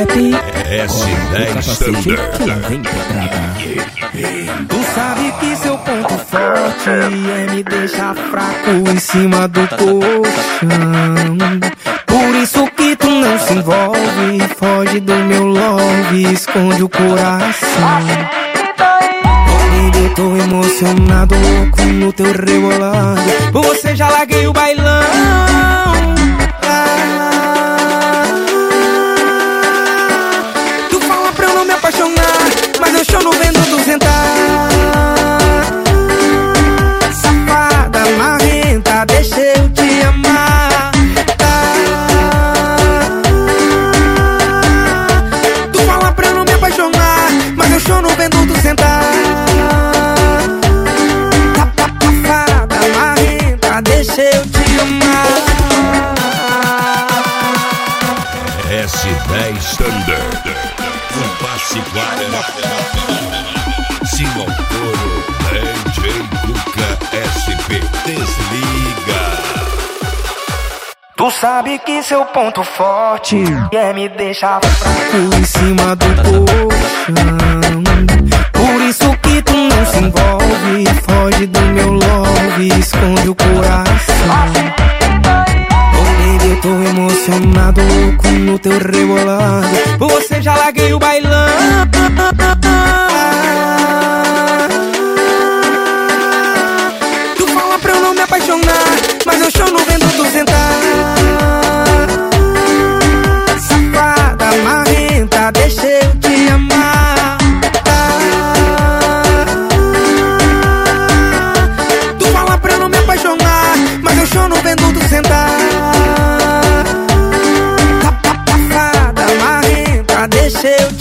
rap S10 Thunder. que lá vem pedrada. Tu sabe que seu ponto forte é me deixar fraco em cima do colchão. Por isso que tu não se envolve, foge do meu love, esconde o coração. Eu tô emocionado, louco no teu rebolado. Por você já larguei o bailão. Tu fala pra eu não me apaixonar, mas eu choro vendo tu sentar. Safada, marrenta, deixa eu te amar. Tu fala pra eu não me apaixonar, mas eu choro vendo tu sentar. Deixa eu te amar. S10 Thunder. Um passe guarda. Simão Toro, DJ Cuca SP. Desliga. Tu sabe que seu ponto forte é me deixar fraco em cima do colchão. Por isso que tu não se envolve, foge do meu love, esconde o coração. Oh baby, eu tô emocionado, louco no teu rebolado. Por você já larguei o bailão. Tu fala pra eu não me apaixonar, mas eu choro vendo tu sentar. Safada, marrenta, deixa eu te amar. Tu fala pra eu não me apaixonar, mas eu choro vendo tu sentar. Safada, marrenta, deixa eu